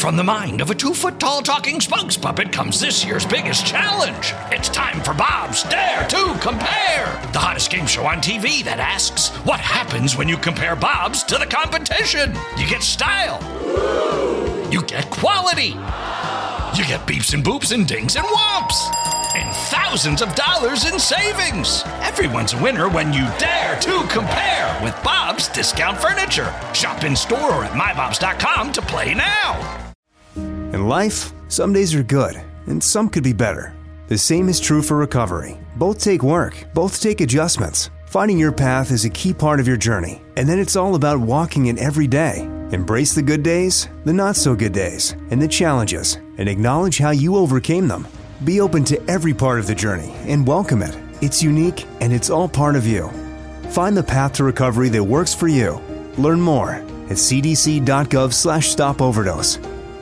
From the mind of a 2-foot-tall talking spokes puppet comes this year's biggest challenge. It's time for Bob's Dare to Compare, the hottest game show on TV that asks, what happens when you compare Bob's to the competition? You get style. You get quality. You get beeps and boops and dings and whomps. And thousands of dollars in savings. Everyone's a winner when you dare to compare with Bob's Discount Furniture. Shop in store or at mybobs.com to play now. In life, some days are good, and some could be better. The same is true for recovery. Both take work, both take adjustments. Finding your path is a key part of your journey, and then it's all about walking it every day. Embrace the good days, the not-so-good days, and the challenges, and acknowledge how you overcame them. Be open to every part of the journey and welcome it. It's unique, and it's all part of you. Find the path to recovery that works for you. Learn more at cdc.gov/stopoverdose.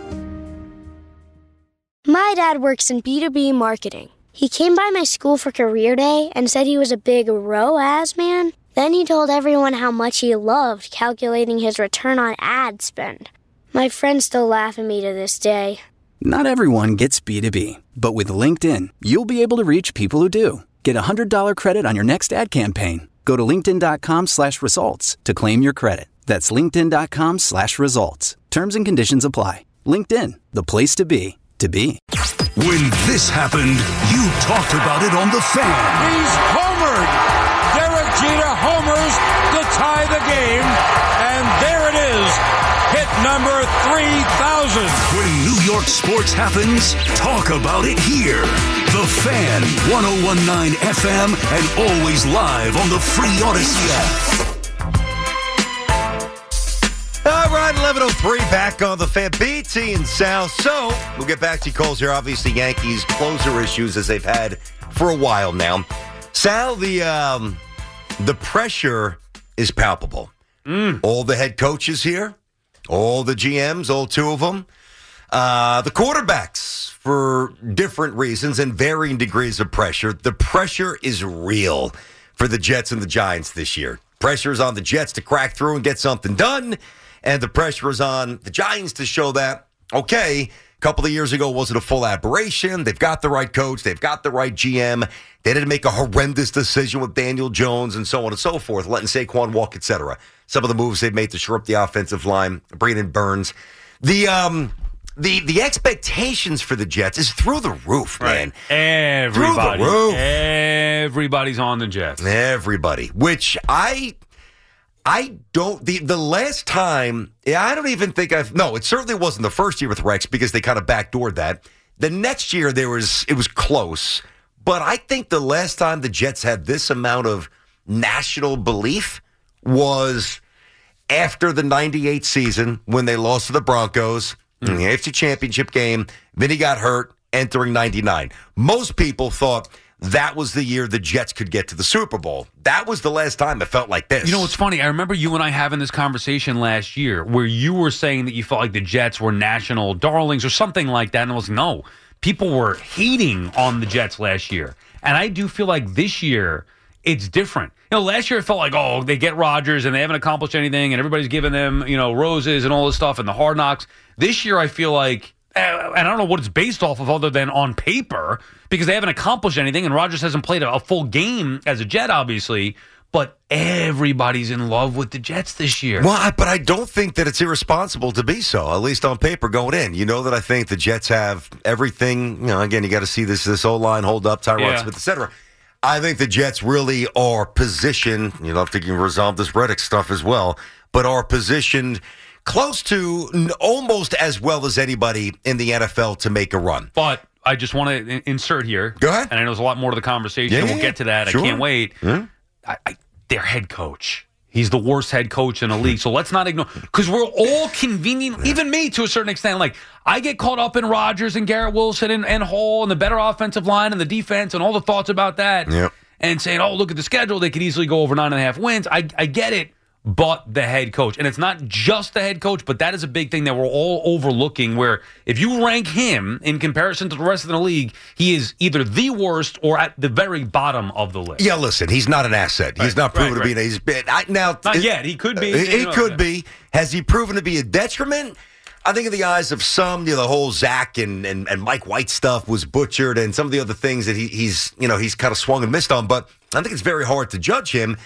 My dad works in B2B marketing. He came by my school for career day and said he was a big ROAS man. Then he told everyone how much he loved calculating his return on ad spend. My friends still laugh at me to this day. Not everyone gets B2B, but with LinkedIn, you'll be able to reach people who do. Get a $100 credit on your next ad campaign. Go to linkedin.com/results to claim your credit. That's linkedin.com/results. Terms and conditions apply. LinkedIn, the place to be. When this happened, you talked about it on The Fan. He's homered. Derek Jeter homers to tie the game. And there it is. Hit number 3,000. When New York sports happens, talk about it here. The Fan, 101.9 FM, and always live on the free Odyssey app. All right, 11:03, back on the Fan. BT and Sal. So, we'll get back to calls here. Obviously, Yankees closer issues as they've had for a while now. Sal, the pressure is palpable. All the head coaches here, all the GMs, all two of them. The quarterbacks, for different reasons and varying degrees of pressure. The pressure is real for the Jets and the Giants this year. Pressure is on the Jets to crack through and get something done. And the pressure is on the Giants to show that, okay, a couple of years ago wasn't a full aberration. They've got the right coach. They've got the right GM. They didn't make a horrendous decision with Daniel Jones and so on and so forth, letting Saquon walk, etc. Some of the moves they've made to shore up the offensive line, bringing in Burns. The expectations for the Jets is through the roof, man. Everybody. Through the roof. Everybody's on the Jets. Everybody. Which I don't, the last time, I don't even think it certainly wasn't the first year with Rex because they kind of backdoored that. The next year it was close, but I think the last time the Jets had this amount of national belief was after the 98 season when they lost to the Broncos in the AFC Championship game. Then he got hurt entering 99. Most people thought that was the year the Jets could get to the Super Bowl. That was the last time it felt like this. You know, it's funny. I remember you and I having this conversation last year where you were saying that you felt like the Jets were national darlings or something like that. And I was like, no, people were hating on the Jets last year. And I do feel like this year it's different. You know, last year it felt like, oh, they get Rodgers and they haven't accomplished anything and everybody's giving them, roses and all this stuff and the hard knocks. This year I feel like, and I don't know what it's based off of other than on paper, because they haven't accomplished anything, and Rodgers hasn't played a full game as a Jet, obviously, but everybody's in love with the Jets this year. Well, but I don't think that it's irresponsible to be so, at least on paper going in. You know that I think the Jets have everything. Again, you got to see this O-line hold up, Tyron Smith, et cetera. I think the Jets really are positioned, if they can resolve this Reddick stuff as well, but are positioned close to almost as well as anybody in the NFL to make a run. But I just want to insert here. Go ahead. And I know there's a lot more to the conversation. We'll get to that. Sure. I can't wait. Yeah. Their head coach. He's the worst head coach in the league. So let's not ignore, because we're all convenient, even me to a certain extent. Like, I get caught up in Rodgers and Garrett Wilson and Hall and the better offensive line and the defense and all the thoughts about that. Yep. And saying, oh, look at the schedule. They could easily go over 9.5 wins. I get it. But the head coach. And it's not just the head coach, but that is a big thing that we're all overlooking, where if you rank him in comparison to the rest of the league, he is either the worst or at the very bottom of the list. Yeah, listen, he's not an asset. He's not proven to be. He's been, not yet. He could be. He could be. Has he proven to be a detriment? I think in the eyes of some, the whole Zach and Mike White stuff was butchered, and some of the other things that he's kind of swung and missed on. But I think it's very hard to judge him,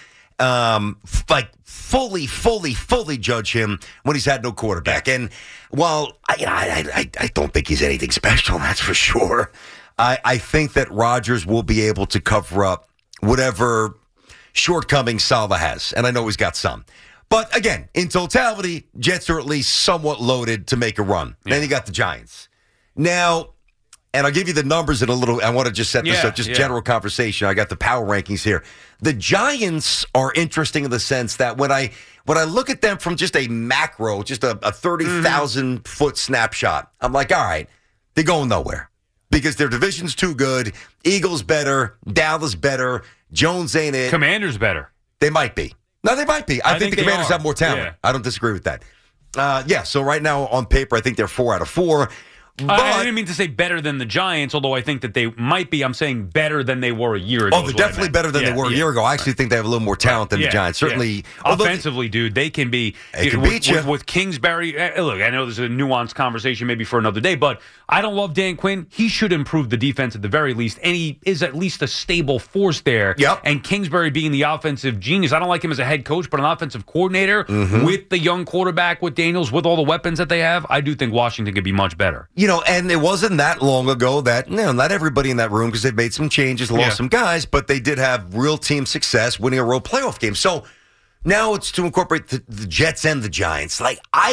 fully judge him when he's had no quarterback. And while I don't think he's anything special, that's for sure. I think that Rodgers will be able to cover up whatever shortcomings Saleh has, and I know he's got some. But again, in totality, Jets are at least somewhat loaded to make a run. Yeah. Then you got the Giants. Now, and I'll give you the numbers in a little. I want to just set this up, general conversation. I got the power rankings here. The Giants are interesting in the sense that when I look at them from just a macro, just a 30,000 foot snapshot, I'm like, all right, they're going nowhere because their division's too good. Eagles better, Dallas better, Jones ain't it. Commanders better. They might be. No, they might be. I think the Commanders have more talent. Yeah. I don't disagree with that. So right now on paper, I think they're 4 out of 4. But, I didn't mean to say better than the Giants, although I think that they might be. I'm saying better than they were a year ago. Oh, they're definitely better than they were a year ago. I actually think they have a little more talent than the Giants. Certainly. Offensively, dude, they can be. They can beat you. With Kingsbury, look, I know this is a nuanced conversation maybe for another day, but I don't love Dan Quinn. He should improve the defense at the very least, and he is at least a stable force there. Yep. And Kingsbury being the offensive genius, I don't like him as a head coach, but an offensive coordinator with the young quarterback, with Daniels, with all the weapons that they have, I do think Washington could be much better. And it wasn't that long ago that, not everybody in that room, because they've made some changes, lost some guys, but they did have real team success winning a road playoff game. So now it's to incorporate the Jets and the Giants.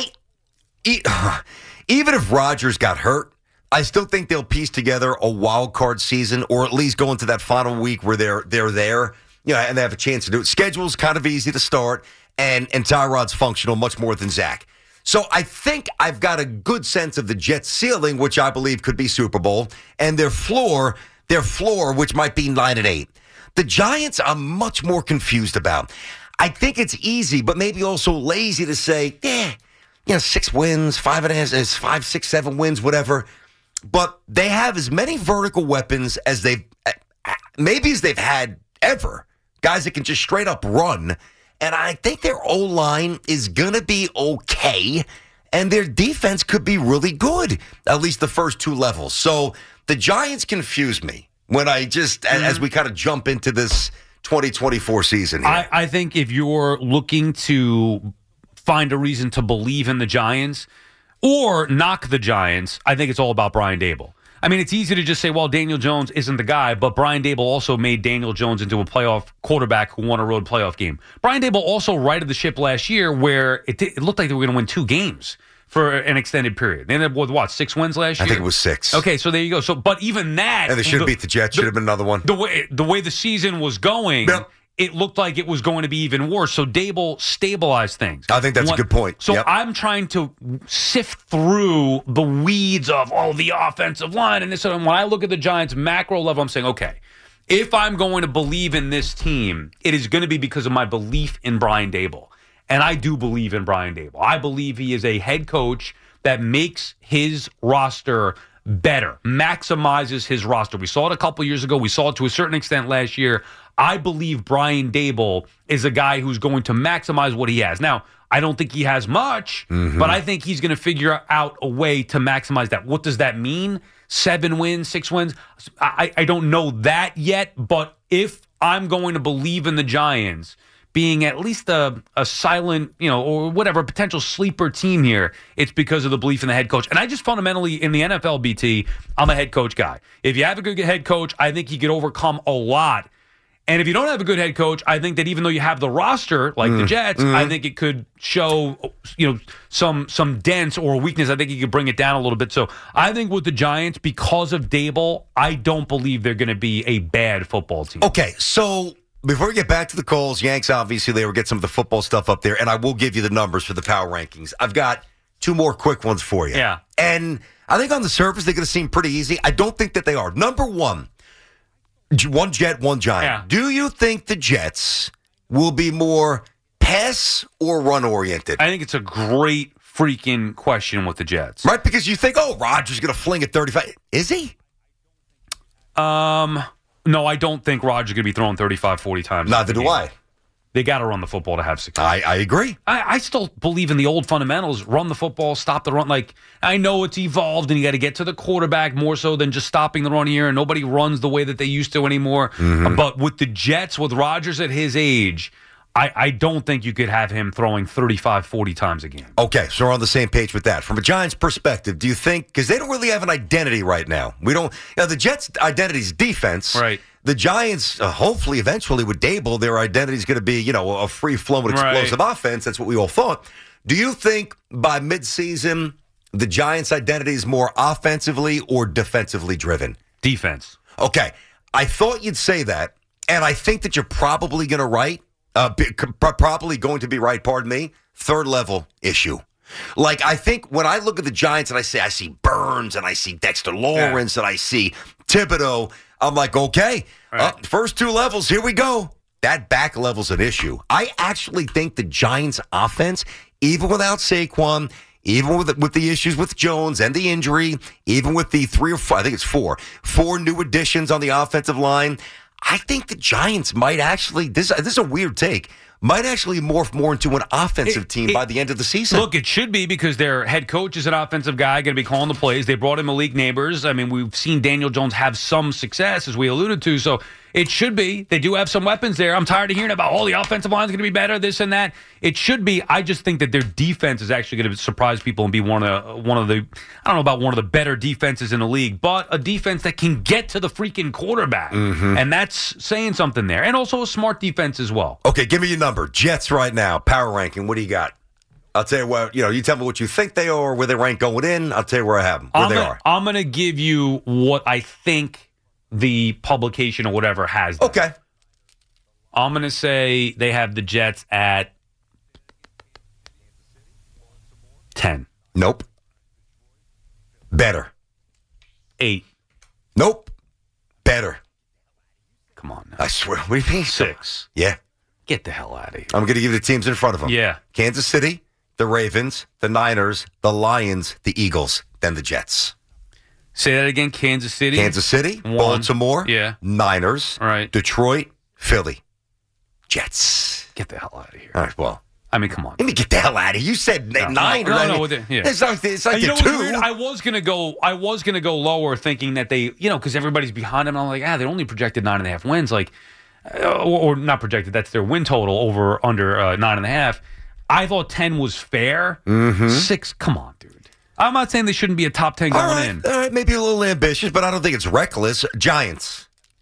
Even if Rodgers got hurt, I still think they'll piece together a wild card season, or at least go into that final week where they're there, and they have a chance to do it. Schedule's kind of easy to start, and Tyrod's functional much more than Zach. So I think I've got a good sense of the Jets' ceiling, which I believe could be Super Bowl, and their floor, which might be 9-8. The Giants, I'm much more confused about. I think it's easy, but maybe also lazy to say, 6 wins, 5.5, 5, 6, 7 wins, whatever. But they have as many vertical weapons as they've had ever. Guys that can just straight up run. And I think their O-line is going to be okay, and their defense could be really good, at least the first 2 levels. So the Giants confuse me when I just, as we kind of jump into this 2024 season here. I think if you're looking to find a reason to believe in the Giants or knock the Giants, I think it's all about Brian Daboll. I mean, it's easy to just say, well, Daniel Jones isn't the guy, but Brian Daboll also made Daniel Jones into a playoff quarterback who won a road playoff game. Brian Daboll also righted the ship last year where it looked like they were going to win 2 games for an extended period. They ended up with, 6 wins last year? I think it was 6. Okay, so there you go. So, but even that... And they should have beat the Jets. Should have been another one. The way the season was going... Yep. It looked like it was going to be even worse. So Daboll stabilized things. I think that's a good point. So I'm trying to sift through the weeds of, the offensive line and this. And when I look at the Giants macro level, I'm saying, okay, if I'm going to believe in this team, it is going to be because of my belief in Brian Daboll. And I do believe in Brian Daboll. I believe he is a head coach that makes his roster better, maximizes his roster. We saw it a couple years ago. We saw it to a certain extent last year. I believe Brian Daboll is a guy who's going to maximize what he has. Now, I don't think he has much, but I think he's going to figure out a way to maximize that. What does that mean? 7 wins, 6 wins? I don't know that yet, but if I'm going to believe in the Giants being at least a silent, or whatever, potential sleeper team here, it's because of the belief in the head coach. And I just fundamentally, in the NFL, BT, I'm a head coach guy. If you have a good head coach, I think he could overcome a lot. And if you don't have a good head coach, I think that even though you have the roster, like the Jets, I think it could show, some dents or weakness. I think you could bring it down a little bit. So I think with the Giants, because of Daboll, I don't believe they're going to be a bad football team. Okay, so before we get back to the calls, Yanks, obviously, they will get some of the football stuff up there, and I will give you the numbers for the power rankings. I've got 2 more quick ones for you. Yeah. And I think on the surface, they're going to seem pretty easy. I don't think that they are. Number 1. 1 Jet, 1 Giant. Yeah. Do you think the Jets will be more pass or run oriented? I think it's a great freaking question with the Jets. Right, because you think, Rodgers going to fling it 35. Is he? No, I don't think Rodgers is going to be throwing 35, 40 times. Neither do I. They got to run the football to have success. I agree. I still believe in the old fundamentals. Run the football, stop the run. Like, I know it's evolved, and you got to get to the quarterback more so than just stopping the run here, and nobody runs the way that they used to anymore. But with the Jets, with Rodgers at his age, I don't think you could have him throwing 35, 40 times a game. Okay, so we're on the same page with that. From a Giants perspective, do you think, because they don't really have an identity right now. The Jets' identity is defense. Right. The Giants, hopefully, eventually, with Dable, their identity is going to be, a free-flowing, explosive offense. That's what we all thought. Do you think by midseason, the Giants' identity is more offensively or defensively driven? Defense. Okay, I thought you'd say that, and I think that you're probably going to be right, pardon me, third-level issue. Like, I think when I look at the Giants and I see Burns and I see Dexter Lawrence and I see Thibodeau, I'm like, okay, first two levels, here we go. That back level's an issue. I actually think the Giants' offense, even without Saquon, even with the issues with Jones and the injury, even with the 3 or 4, I think it's 4 new additions on the offensive line, I think the Giants might actually, this is a weird take, might actually morph more into an offensive team by the end of the season. Look, it should be because their head coach is an offensive guy, going to be calling the plays. They brought in Malik Neighbors. I mean, we've seen Daniel Jones have some success, as we alluded to, so it should be. They do have some weapons there. I'm tired of hearing about, the offensive line's going to be better, this and that. It should be. I just think that their defense is actually going to surprise people and be one of the I don't know about one of the better defenses in the league, but a defense that can get to the freaking quarterback. And that's saying something there. And also a smart defense as well. Okay, give me your number. Jets right now, power ranking. What do you got? I'll tell you what, you tell me what you think they are, where they rank going in. I'll tell you where I have them, where they are. I'm going to give you what I think the publication or whatever has them. Okay. I'm going to say they have the Jets at 10. Nope. Better. 8. Nope. Better. Come on now. I swear. What do you mean? 6. Yeah. Get the hell out of here. I'm going to give you the teams in front of them. Yeah. Kansas City, the Ravens, the Niners, the Lions, the Eagles, then the Jets. Say that again. Kansas City. 1. Baltimore. Yeah. Niners. All right. Detroit. Philly. Jets. Get the hell out of here. All right, well. I mean, come on. Let me get the hell out of here. You said 9. No, yeah. It's like You know the 2. what's weird? I was gonna go lower, thinking that they, because everybody's behind them. And I'm like, they only projected 9.5 wins, like, or not projected. That's their win total under 9.5. I thought 10 was fair. 6, come on, dude. I'm not saying they shouldn't be a top 10 going in. All right, maybe a little ambitious, but I don't think it's reckless. Giants.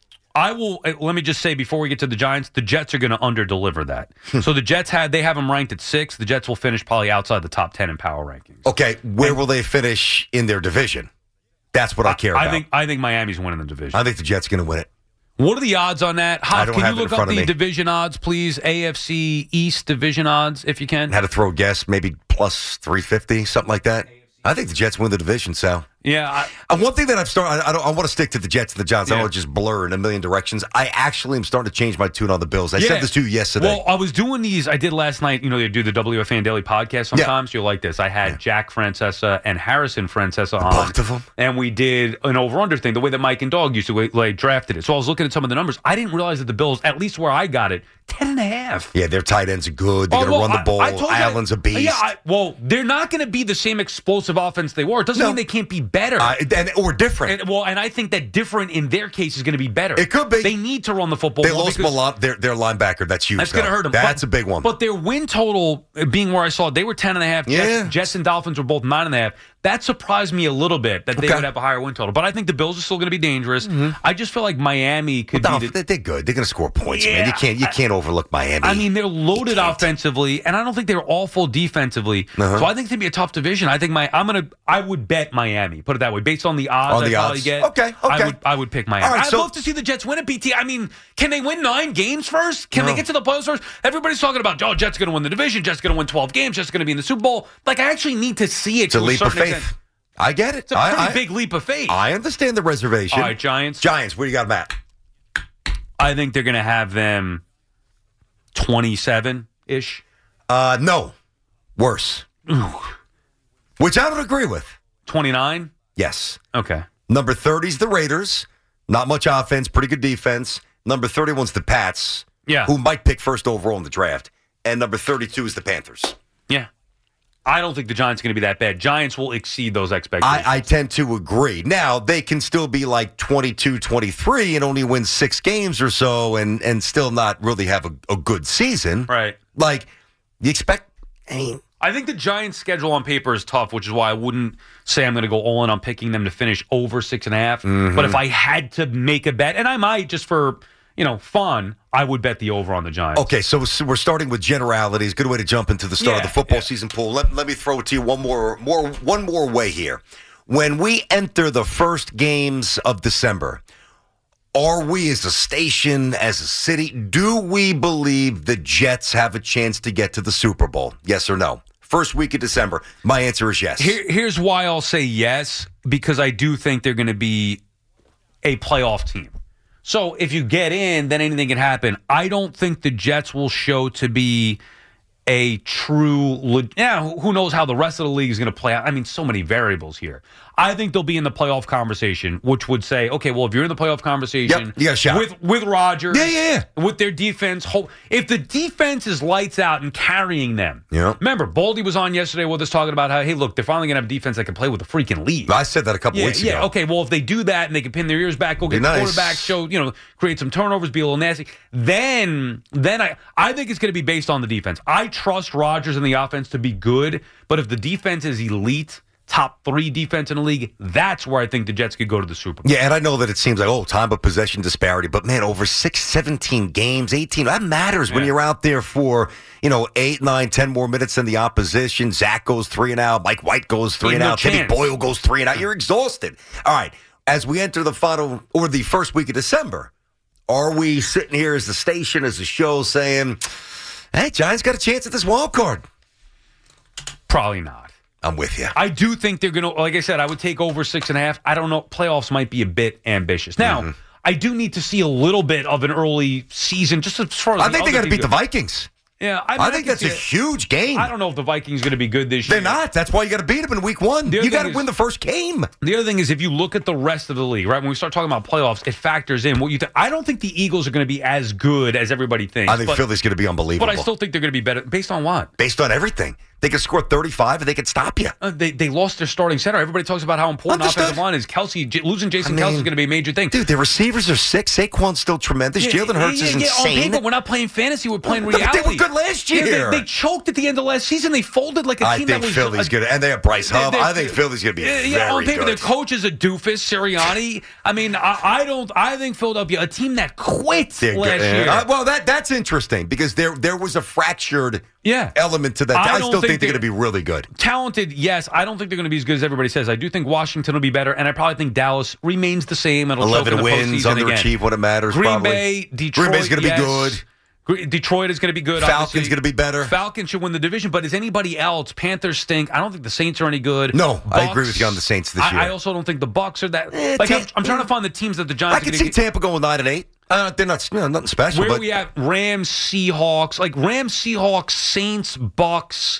Let me just say before we get to the Giants, the Jets are going to under-deliver that. So the Jets they have them ranked at 6. The Jets will finish probably outside the top 10 in power rankings. Okay, where will they finish in their division? That's what I care about. I think Miami's winning the division. I think the Jets are going to win it. What are the odds on that? Hoff, can you look up the me. division odds, please? AFC East division odds, if you can. Had to throw a guess, maybe plus 350, something like that. I think the Jets win the division, Sal. Yeah. One thing that I've started, I want to stick to the Jets and the Giants. I Yeah. don't want to just blur in a million directions. I actually am starting to change my tune on the Bills. I said this to you yesterday. Well, I was doing these. I did last night. They do the WFAN Daily podcast sometimes. You'll like this. I had Jack Francesa and Harrison Francesa on. Both of them? And we did an over-under thing, the way that Mike and Dog used to drafted it. So I was looking at some of the numbers. I didn't realize that the Bills, at least where I got it, 10.5. Yeah, their tight ends are good. They're going to run the ball. Allen's a beast. Yeah, they're not going to be the same explosive offense they were. It doesn't mean they can't be better. Or different. And I think that different in their case is going to be better. It could be. They need to run the football. They lost Malone, their linebacker. That's huge. That's going to hurt them. That's a big one. But their win total, being where I saw it, they were 10.5. Yeah. Jets and Dolphins were both 9.5. That surprised me a little bit that they would have a higher win total. But I think the Bills are still going to be dangerous. I just feel like Miami could be. They're good. They're going to score points, man. You can't overlook Miami. I mean, they're loaded offensively, and I don't think they're awful defensively. So I think it's going to be a tough division. I think I would bet Miami. Put it that way, based on the odds. Probably get. Okay. I would pick Miami. Right, I'd love to see the Jets win it, BT. I mean, can they win 9 games first? Can they get to the playoffs first? Everybody's talking about, Jets going to win the division. Jets going to win 12 games. Jets going to be in the Super Bowl. Like, I actually need to see it. It's a leap of faith. Extent. I get it. It's a pretty big leap of faith. I understand the reservation. All right, Giants. Giants, where you got them at? I think they're going to have them 27-ish. No. Worse. Which I don't agree with. 29? Yes. Okay. Number 30 is the Raiders. Not much offense, pretty good defense. Number 31's the Pats. who might pick first overall in the draft, and number 32 is the Panthers. Yeah. I don't think the Giants are going to be that bad. Giants will exceed those expectations. I tend to agree. Now, they can still be like 22-23 and only win 6 games or so and still not really have a good season. Right. Like, you expect... I think the Giants' schedule on paper is tough, which is why I wouldn't say I'm going to go all in on picking them to finish over 6.5. But if I had to make a bet, and I might just for... fun, I would bet the over on the Giants. Okay, so we're starting with generalities. Good way to jump into the start of the football season pool. Let me throw it to you one more way here. When we enter the first games of December, are we as a station, as a city, do we believe the Jets have a chance to get to the Super Bowl? Yes or no? First week of December. My answer is yes. Here's why I'll say yes, because I do think they're going to be a playoff team. So if you get in, then anything can happen. I don't think the Jets will show to be a true... who knows how the rest of the league is going to play out. I mean, so many variables here. I think they'll be in the playoff conversation, which would say, okay, well, if you're in the playoff conversation you got a shot. With Rodgers, yeah. with their defense, if the defense is lights out and carrying them. Yeah. Remember, Baldy was on yesterday with us talking about how, hey, look, they're finally going to have a defense that can play with the freaking league. I said that a couple weeks ago. Yeah, okay, well, if they do that and they can pin their ears back, go get the quarterback, create some turnovers, be a little nasty, then I think it's going to be based on the defense. I trust Rodgers and the offense to be good, but if the defense is elite, top 3 defense in the league, that's where I think the Jets could go to the Super Bowl. Yeah, and I know that it seems like, time of possession disparity, but man, over 17 games, 18, that matters when you're out there for, 8, 9, 10 more minutes than the opposition. Zach goes 3 and out, Mike White goes 3 and out, Timmy Boyle goes 3 and out. You're exhausted. All right, as we enter the first week of December, are we sitting here as the station, as the show saying, hey, Giants got a chance at this wild card? Probably not. I'm with you. I do think they're going to, like I said, I would take over 6.5. I don't know. Playoffs might be a bit ambitious. Now, I do need to see a little bit of an early season, just as far as I think they got to beat the Vikings. Yeah, I think that's a huge game. I don't know if the Vikings are going to be good this year. They're not. That's why you got to beat them in week 1. You got to win the first game. The other thing is, if you look at the rest of the league, right, when we start talking about playoffs, it factors in what you think. I don't think the Eagles are going to be as good as everybody thinks. I think Philly's going to be unbelievable. But I still think they're going to be better. Based on what? Based on everything. They could score 35 and they could stop you. They lost their starting center. Everybody talks about how important offensive line is. Losing Jason Kelce is going to be a major thing. Dude, their receivers are sick. Saquon's still tremendous. Jalen Hurts is insane. On paper, we're not playing fantasy. We're playing reality. They were good last year. They choked at the end of last season. They folded like a team that was... I think Philly's good. And they have Bryce Hub. I think Philly's going to be very on paper, good. their coach is a doofus, Sirianni. I mean, I think Philadelphia, a team that quit last year. Well, that's interesting because there was a fractured element to that. I still think they're going to be really good. Talented, yes. I don't think they're going to be as good as everybody says. I do think Washington will be better, and I probably think Dallas remains the same. It'll 11 wins, underachieve when it matters. Green Bay, Detroit. Green Bay's going to be good. Detroit is going to be good. Falcons going to be better. Falcons should win the division, but is anybody else? Panthers stink. I don't think the Saints are any good. No, Bucks, I agree with you on the Saints this year. I also don't think the Bucks are that. I'm trying to find the teams that the Giants. I can see Tampa going 9-8. They're not nothing special. Where are we at? Rams, Seahawks, Saints, Bucks,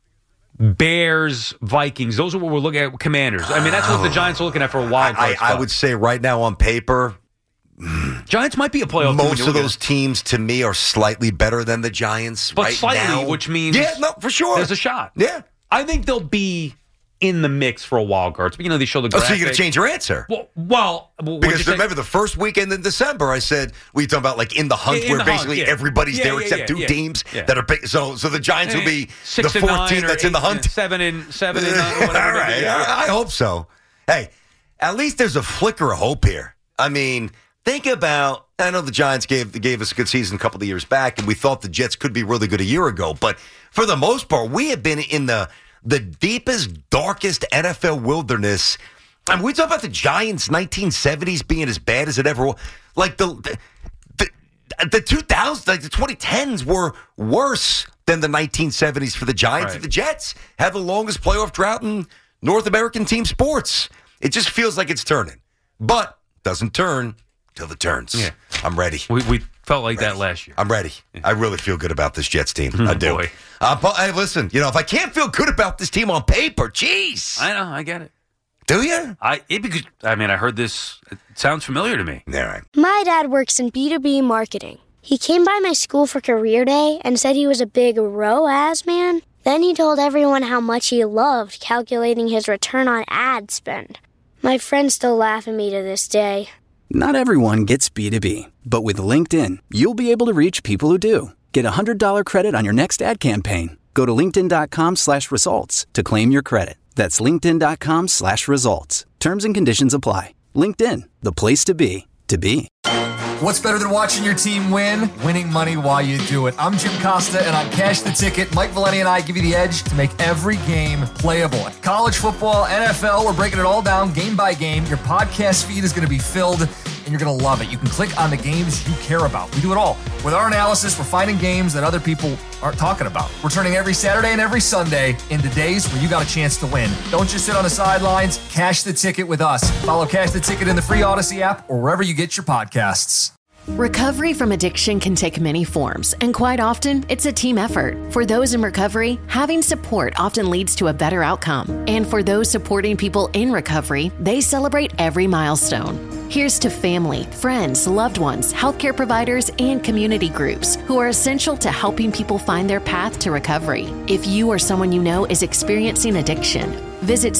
Bears, Vikings. Those are what we're looking at. Commanders. I mean, that's what the Giants are looking at for a wild card spot. I would say right now on paper, Giants might be a playoff team. Most of those teams, to me, are slightly better than the Giants but right slightly, now. Which means for sure. There's a shot. Yeah. I think they'll be in the mix for a wild card. But, they show the graphic. So you're going to change your answer? Well because remember the first weekend in December, I said, we talking about in the hunt where basically everybody's there except two teams that are big. So the Giants will be the fourth team that's in the hunt. 7-9, whatever. All right. I hope so. Hey, at least there's a flicker of hope here. I mean, think about, I know the Giants gave us a good season a couple of years back, and we thought the Jets could be really good a year ago. But for the most part, we have been in the deepest, darkest NFL wilderness. I mean, we talk about the Giants' 1970s being as bad as it ever was. Like the 2000s, like the 2010s were worse than the 1970s for the Giants. Right. The Jets have the longest playoff drought in North American team sports. It just feels like it's turning, but doesn't turn till it turns. Yeah. I'm ready. We felt like that last year. I'm ready. I really feel good about this Jets team. I do. Boy. But hey, listen, if I can't feel good about this team on paper, jeez. I know. I get it. Do you? I heard this. It sounds familiar to me. All right. My dad works in B2B marketing. He came by my school for career day and said he was a big ROAS man. Then he told everyone how much he loved calculating his return on ad spend. My friends still laugh at me to this day. Not everyone gets B2B, but with LinkedIn, you'll be able to reach people who do. Get a $100 credit on your next ad campaign. Go to linkedin.com/results to claim your credit. That's linkedin.com/results. Terms and conditions apply. LinkedIn, the place to be, to be. What's better than watching your team win? Winning money while you do it. I'm Jim Costa, and on Cash the Ticket, Mike Valenti and I give you the edge to make every game playable. College football, NFL, we're breaking it all down game by game. Your podcast feed is going to be filled, and you're going to love it. You can click on the games you care about. We do it all. With our analysis, we're finding games that other people aren't talking about. We're turning every Saturday and every Sunday into days where you got a chance to win. Don't just sit on the sidelines. Cash the Ticket with us. Follow Cash the Ticket in the free Odyssey app or wherever you get your podcasts. Recovery from addiction can take many forms, and quite often, it's a team effort. For those in recovery, having support often leads to a better outcome. And for those supporting people in recovery, they celebrate every milestone. Here's to family, friends, loved ones, healthcare providers, and community groups who are essential to helping people find their path to recovery. If you or someone you know is experiencing addiction, visit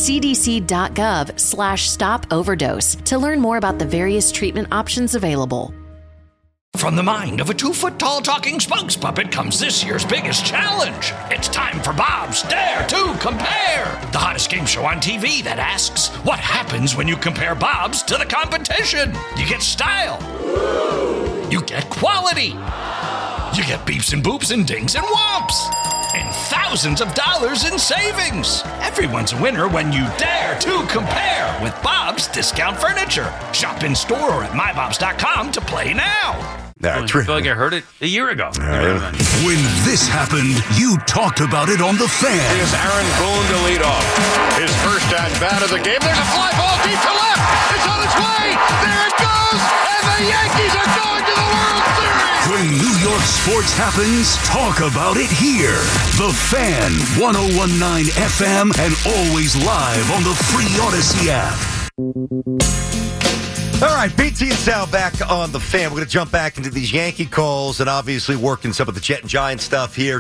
cdc.gov/stop overdose to learn more about the various treatment options available. From the mind of a 2-foot-tall talking spokes puppet comes this year's biggest challenge. It's time for Bob's Dare to Compare, the hottest game show on TV that asks, what happens when you compare Bob's to the competition? You get style. You get quality. You get beeps and boops and dings and whomps. And thousands of dollars in savings. Everyone's a winner when you dare to compare with Bob's Discount Furniture. Shop in store or at mybobs.com to play now. I feel like I heard it a year ago. When this happened, you talked about it on The Fan. Here's Aaron Boone to lead off. His first at-bat of the game. There's a fly ball deep to left. It's on its way. There it goes. And the Yankees are going to the World Series. When New York sports happens, talk about it here. The Fan, 101.9 FM, and always live on the free Odyssey app. All right, BT and Sal back on The Fan. We're going to jump back into these Yankee calls and obviously working some of the Jet and Giant stuff here.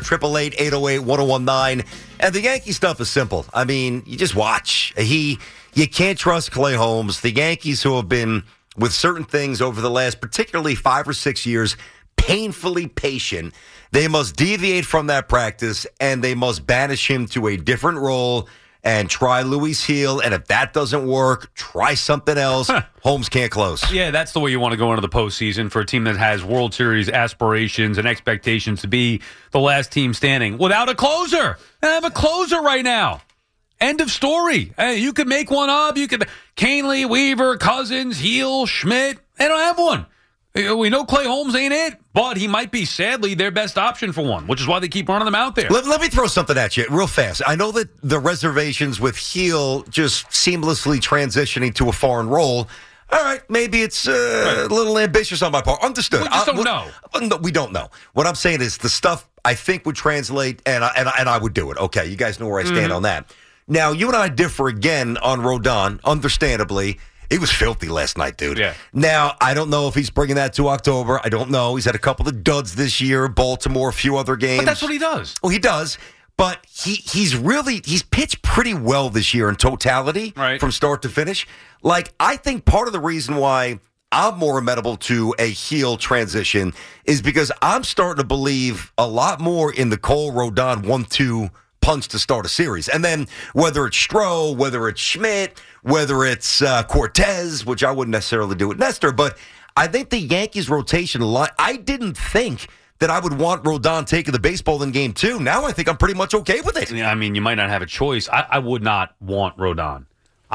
888-808-1019. And the Yankee stuff is simple. I mean, you just watch. You can't trust Clay Holmes. The Yankees, who have been with certain things over the last particularly 5 or 6 years, painfully patient. They must deviate from that practice, and they must banish him to a different role and try Luis Gil, and if that doesn't work, try something else. Holmes can't close. Yeah, that's the way you want to go into the postseason for a team that has World Series aspirations and expectations to be the last team standing. Without a closer. They have a closer right now. End of story. Hey, you could make one up. You could Canely, Weaver, Cousins, Gil, Schmidt. They don't have one. We know Clay Holmes ain't it, but he might be, sadly, their best option for one, which is why they keep running them out there. Let me throw something at you real fast. I know that the reservations with Gil just seamlessly transitioning to a foreign role. All right, maybe it's a little ambitious on my part. Understood. We just don't know. No, we don't know. What I'm saying is the stuff I think would translate, and I would do it. Okay, you guys know where I stand on that. Now, you and I differ again on Rodon, understandably. He was filthy last night, dude. Yeah. Now, I don't know if he's bringing that to October. I don't know. He's had a couple of duds this year, Baltimore, a few other games. But that's what he does. Well, he does. But he's pitched pretty well this year in totality, right, from start to finish. Like, I think part of the reason why I'm more amenable to a heel transition is because I'm starting to believe a lot more in the Cole Rodon 1-2 punch to start a series. And then whether it's Stroh, whether it's Schmidt, whether it's Cortez, which I wouldn't necessarily do with Nestor, but I think the Yankees rotation line, I didn't think that I would want Rodon taking the baseball in game 2. Now I think I'm pretty much okay with it. I mean, you might not have a choice. I would not want Rodon.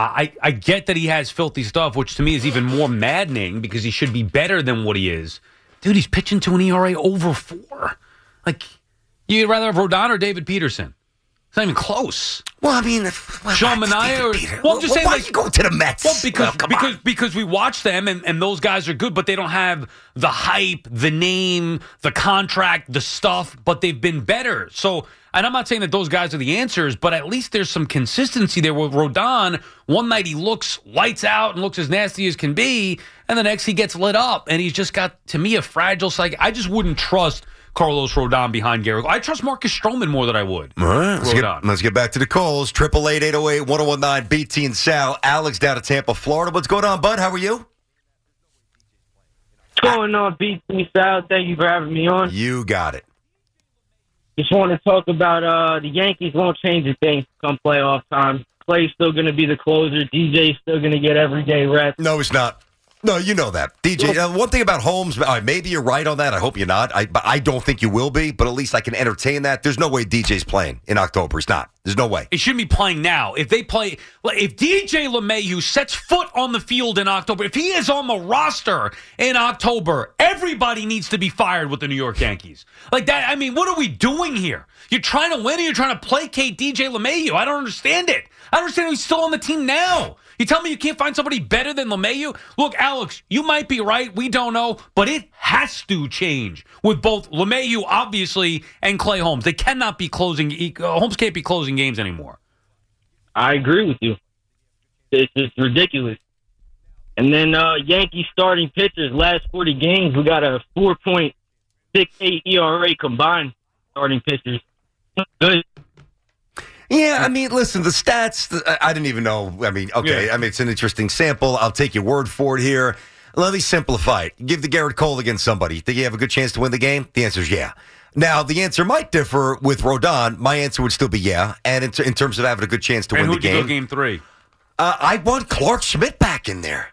I get that he has filthy stuff, which to me is even more maddening because he should be better than what he is. Dude, he's pitching to an ERA over 4. Like, you'd rather have Rodon or David Peterson? It's not even close. Well, I mean, Sean Manaea. Well, I'm just saying, why you go to the Mets? Well, because we watch them and those guys are good, but they don't have the hype, the name, the contract, the stuff. But they've been better. So, and I'm not saying that those guys are the answers, but at least there's some consistency there with Rodon. One night he looks lights out and looks as nasty as can be, and the next he gets lit up, and he's just got, to me, a fragile psyche. I just wouldn't trust Carlos Rodon behind Garrett. I trust Marcus Stroman more than I would. All right, let's get back to the calls. 888-808-1019, BT and Sal. Alex down to Tampa, Florida. What's going on, bud? How are you? What's going on, BT and Sal? Thank you for having me on. You got it. Just want to talk about the Yankees won't change a thing come playoff time. Clay's still going to be the closer. DJ's still going to get everyday reps. No, he's not. No, you know that. DJ, one thing about Holmes, maybe you're right on that. I hope you're not. I don't think you will be, but at least I can entertain that. There's no way DJ's playing in October. He's not. There's no way. He shouldn't be playing now. If they play, if DJ LeMahieu sets foot on the field in October, if he is on the roster in October, everybody needs to be fired with the New York Yankees. Like that, I mean, what are we doing here? You're trying to win or you're trying to placate DJ LeMahieu? I don't understand it. I don't understand he's still on the team now. You tell me you can't find somebody better than LeMahieu? Look, Alex, you might be right. We don't know. But it has to change with both LeMahieu, obviously, and Clay Holmes. They cannot be closing. Holmes can't be closing games anymore. I agree with you. It's ridiculous. And then Yankees starting pitchers, last 40 games, we got a 4.68 ERA combined starting pitchers. Good. Yeah, I mean, listen, the stats, I didn't even know. I mean, okay, yeah. I mean, it's an interesting sample. I'll take your word for it here. Let me simplify it. Give the Garrett Cole against somebody. Think you have a good chance to win the game? The answer is yeah. Now, the answer might differ with Rodon. My answer would still be yeah. And in terms of having a good chance to win the game. And who'd you go game 3? I want Clark Schmidt back in there.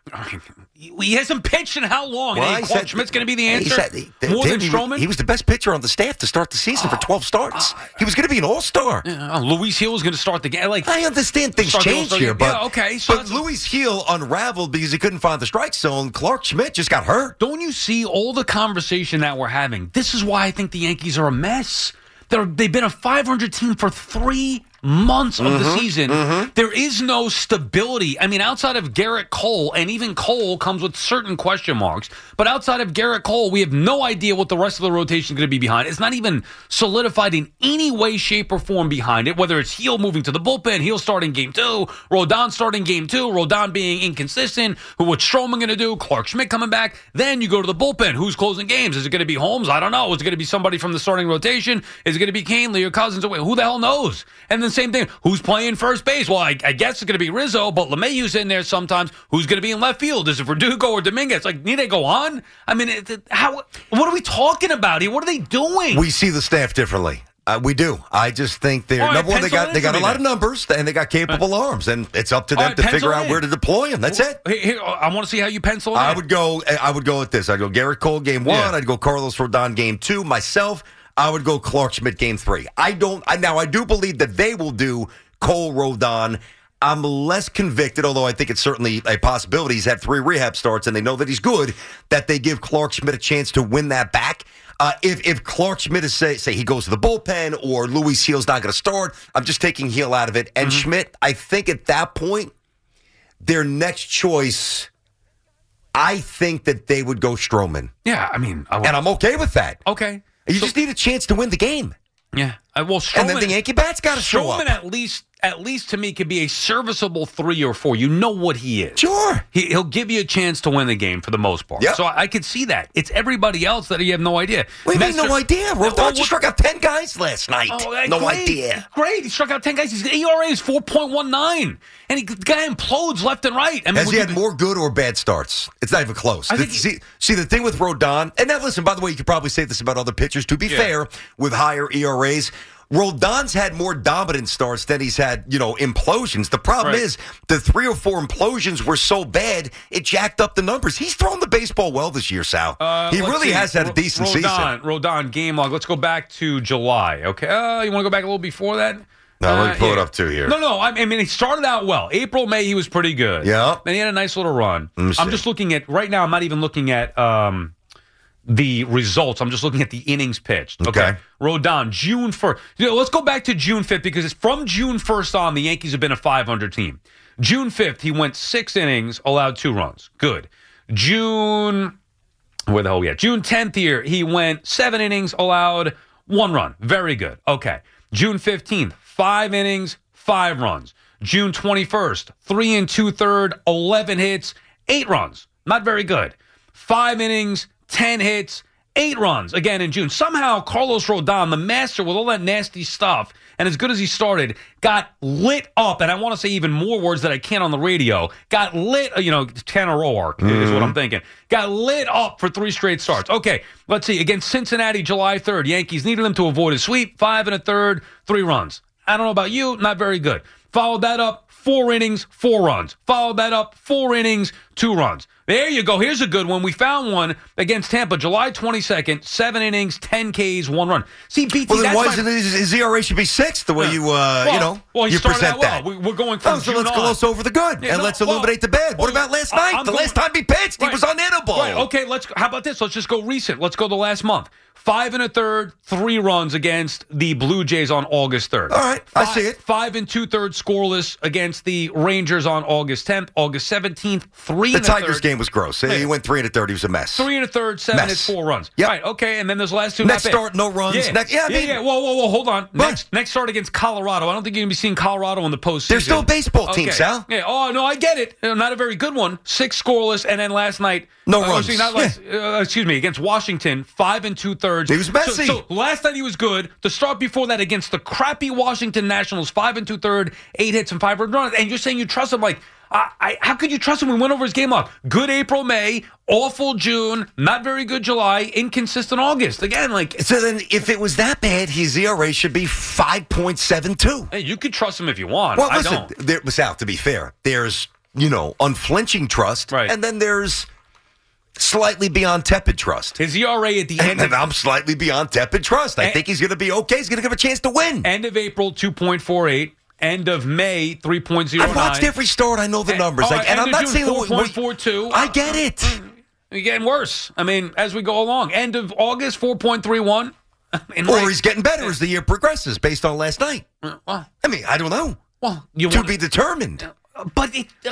He hasn't pitched in how long? Well, Clark Schmidt's going to be the answer? More than Stroman? He was the best pitcher on the staff to start the season for 12 starts. He was going to be an all-star. Luis Gil was going to start the game. I understand things change here, but, okay, but Luis Gil unraveled because he couldn't find the strike zone. Clark Schmidt just got hurt. Don't you see all the conversation that we're having? This is why I think the Yankees are a mess. They've been a 500 team for 3 months of the season. There is no stability. I mean, outside of Garrett Cole, and even Cole comes with certain question marks, but outside of Garrett Cole, we have no idea what the rest of the rotation is going to be behind. It's not even solidified in any way, shape, or form behind it, whether it's Gil moving to the bullpen, Gil starting game 2, Rodon starting game 2, Rodon being inconsistent, what's Stroman going to do, Clark Schmidt coming back, then you go to the bullpen. Who's closing games? Is it going to be Holmes? I don't know. Is it going to be somebody from the starting rotation? Is it going to be Canely or Cousins? Who the hell knows? And then same thing. Who's playing first base? Well, I guess it's going to be Rizzo, but LeMahieu's in there sometimes. Who's going to be in left field? Is it Verdugo or Dominguez? Like, need they go on? I mean, what are we talking about here? What are they doing? We see the staff differently. We do. I just think they're number one. They got a lot of numbers and they got capable arms, and it's up to them to figure out where to deploy them. That's it. Here, I want to see how you pencil it. I would go with this. I'd go Garrett Cole game 1. Yeah. I'd go Carlos Rodon game 2. Myself, I would go Clark Schmidt game 3. I do believe that they will do Cole Rodon. I'm less convicted, although I think it's certainly a possibility. He's had 3 rehab starts, and they know that he's good, that they give Clark Schmidt a chance to win that back. If Clark Schmidt is, say he goes to the bullpen or Luis Gil's not going to start, I'm just taking Gil out of it. And Schmidt, I think at that point, their next choice, I think that they would go Stroman. Yeah, I mean. And I'm okay with that. Okay. You just need a chance to win the game. Yeah. Well, Stroman, and then the Yankee bats got to show up. Stroman at least to me could be a serviceable 3 or 4. You know what he is. Sure. He'll give you a chance to win the game for the most part. Yep. So I could see that. It's everybody else that you have no idea. Wait, no idea. Rodon just struck out 10 guys last night. No idea. Great. He struck out 10 guys. His ERA is 4.19. And the guy implodes left and right. I mean, has he had more good or bad starts? It's not even close. See, the thing with Rodon, and now listen, by the way, you could probably say this about other pitchers. To be fair, with higher ERAs, Rodon's had more dominant starts than he's had, implosions. The problem is the 3 or 4 implosions were so bad, it jacked up the numbers. He's thrown the baseball well this year, Sal. He really has had a decent season. Rodon, game log. Let's go back to July, okay? You want to go back a little before that? No, let me pull it up too here. No. I mean, he started out well. April, May, he was pretty good. Yeah. Then he had a nice little run. I'm just looking at, right now, I'm not even looking at the results. I'm just looking at the innings pitched. Okay. Rodon, June 1st. Let's go back to June 5th because it's from June 1st on, the Yankees have been a 500 team. June 5th, he went 6 innings, allowed 2 runs. Good. June 10th here, he went 7 innings, allowed 1 run. Very good. Okay. June 15th, 5 innings, 5 runs. June 21st, 3 2/3, 11 hits, 8 runs. Not very good. 5 innings, 10 hits, 8 runs. Again in June. Somehow Carlos Rodon, the master with all that nasty stuff, and as good as he started, got lit up. And I want to say even more words that I can't on the radio. Got lit, Tanner Roark is what I'm thinking. Got lit up for 3 straight starts. Okay, let's see. Against Cincinnati, July 3rd, Yankees needed him to avoid a sweep. 5 1/3, 3 runs. I don't know about you, not very good. Followed that up, 4 innings, 4 runs. Followed that up, 4 innings, 2 runs. There you go. Here's a good one. We found one against Tampa, July 22nd, 7 innings, 10 Ks, 1 run. See, BT, well, then why isn't his ERA should be 6 the way you he present out well. that? We're going from so let's gloss over the good and let's illuminate the bad. What about last night? Last time he pitched, he was unhittable. Right. Okay, how about this? Let's just go recent. Let's go the last month. 5 1/3, 3 runs against the Blue Jays on August 3rd. All right, I see it. 5 2/3 scoreless against the Rangers on August 10th. August 17th, 3 1/3. The Tigers game was gross. Right. He went 3 1/3. He was a mess. 3 1/3, 7 hits, 4 runs. Yep. Right, okay, and then those last 2. Next start, no runs. Yeah. Whoa, hold on. Next start against Colorado. I don't think you're going to be seeing Colorado in the postseason. They're still a baseball team, Sal. Yeah. Oh, no, I get it. Not a very good one. 6 scoreless, and then last night, no runs. Against Washington, 5 2/3. He was messy. So last night he was good. The start before that against the crappy Washington Nationals, 5 2/3, 8 hits and 5 runs. And you're saying you trust him? Like, how could you trust him? We went over his game log. Good April, May, awful June, not very good July, inconsistent August. Again, so then if it was that bad, his ERA should be 5.72. Hey, you could trust him if you want. Well, I listen, don't. Sal, to be fair, there's unflinching trust, right, and then there's slightly beyond tepid trust. His ERA at the end. And I'm slightly beyond tepid trust. I think he's going to be okay. He's going to give a chance to win. End of April, 2.48. End of May, 3.09. I've watched every start. I know the numbers. And I'm not saying 4.42. I get it. You're getting worse. I mean, as we go along. End of August, 4.31. Or he's getting better as the year progresses based on last night. Well, I mean, I don't know. Well, to be determined. But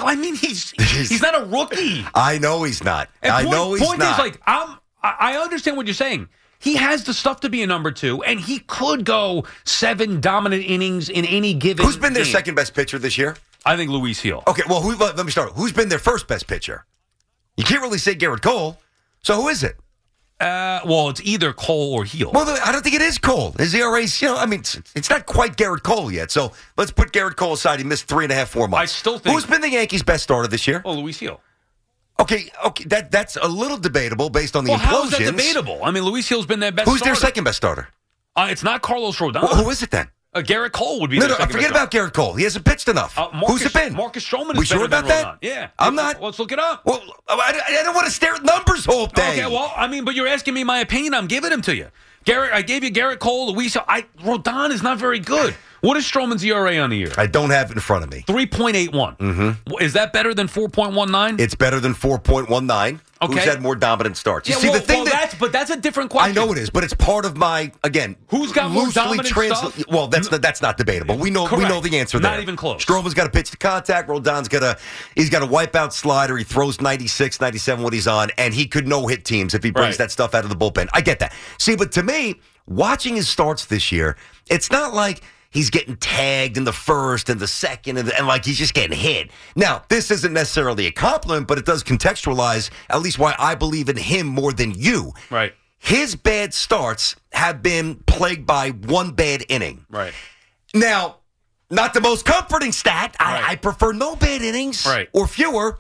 he's not a rookie. I know he's not. I know he's not. Point is, I understand what you're saying. He has the stuff to be a number 2, and he could go 7 dominant innings in any given. Who's been their game. second best pitcher this year? I think Luis Gil. Okay, well, let me start. Who's been their first best pitcher? You can't really say Garrett Cole. So who is it? Well, it's either Cole or Gil. Well, I don't think it is Cole. His ERA's, it's not quite Garrett Cole yet. So let's put Garrett Cole aside. He missed 3.5, 4 months. I still think. Who's been the Yankees' best starter this year? Oh, Luis Gil. Okay, that's a little debatable based on the implosions. How is that debatable? I mean, Luis Gil's been their best starter. starter. Who's their second best starter? It's not Carlos Rodon. Well, who is it then? Garrett Cole would be their second best forget about Garrett Cole. He hasn't pitched enough. Who's it been? Marcus Stroman is we sure about that? Yeah. I'm not. Let's look it up. Well, I don't want to stare at numbers all day. Okay, well, but you're asking me my opinion. I'm giving them to you. I gave you Garrett Cole, Luis. Rodon is not very good. What is Stroman's ERA on the year? I don't have it in front of me. 3.81. Mm-hmm. Is that better than 4.19? It's better than 4.19. Okay. Who's had more dominant starts? You see, the thing that's a different question. I know it is, but it's part of my Who's got more dominant stuff? Well, that's not debatable. We know the answer there. Not even close. Stroman's got a pitch to contact. Rodon's got a wipeout slider. He throws 96, 97 when he's on, and he could no-hit teams if he brings that stuff out of the bullpen. I get that. See, but to me, watching his starts this year, it's not like he's getting tagged in the first and the second and like he's just getting hit. Now, this isn't necessarily a compliment, but it does contextualize at least why I believe in him more than you. Right. His bad starts have been plagued by 1 bad inning. Right. Now, not the most comforting stat. Right. I prefer no bad innings or fewer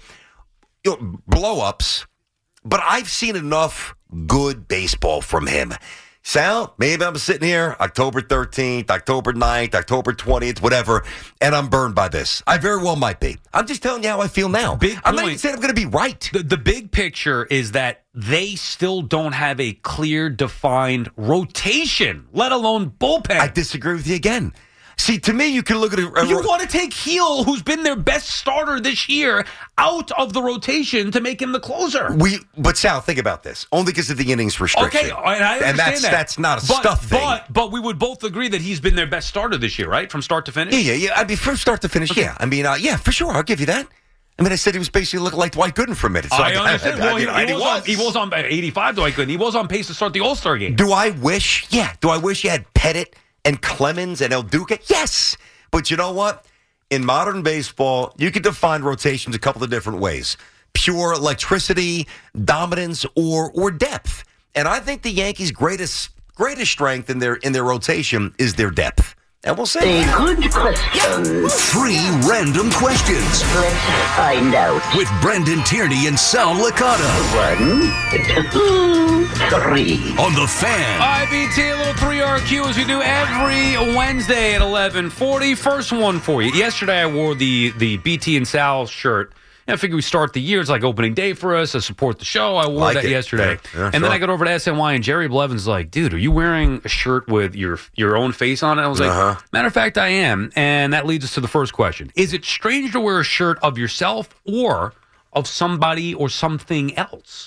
blow-ups, but I've seen enough good baseball from him. Sal, maybe I'm sitting here October 13th, October 9th, October 20th, whatever, and I'm burned by this. I very well might be. I'm just telling you how I feel now. I'm not even saying I'm going to be right. The big picture is that they still don't have a clear, defined rotation, let alone bullpen. I disagree with you again. See, to me, you can look at it. You want to take Heel, who's been their best starter this year, out of the rotation to make him the closer. But Sal, think about this. Only because of the innings restriction. Okay, and I understand that's not a stuff thing. But we would both agree that he's been their best starter this year, right? From start to finish? Yeah. I mean, from start to finish, yeah. I mean, yeah, for sure. I'll give you that. I mean, I said he was basically looking like Dwight Gooden for a minute. So I understand. He was on 85, Dwight Gooden. He was on pace to start the All-Star game. Do I wish you had Pettit and Clemens and El Duque? Yes. But you know what? In modern baseball, you can define rotations a couple of different ways. Pure electricity, dominance, or depth. And I think the Yankees' greatest strength in their rotation is their depth. And we'll see. A good question. 3 random questions. Let's find out. With Brendan Tierney and Sal Licata. 1, 2, 3. On The Fan. IBT, a little 3RQ as we do every Wednesday at 11:40. First one for you. Yesterday I wore the BT and Sal shirt. I figure we start the year. It's like opening day for us. I support the show. I wore that yesterday. Yeah, and then I got over to SNY, and Jerry Blevin's like, dude, are you wearing a shirt with your own face on it? I was like, matter of fact, I am. And that leads us to the first question. Is it strange to wear a shirt of yourself or of somebody or something else?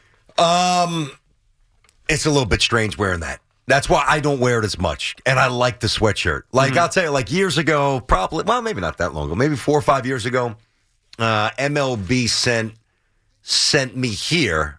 It's a little bit strange wearing that. That's why I don't wear it as much. And I like the sweatshirt. Like, I'll tell you, like years ago, probably, well, maybe not that long ago, maybe 4 or 5 years ago, MLB sent me here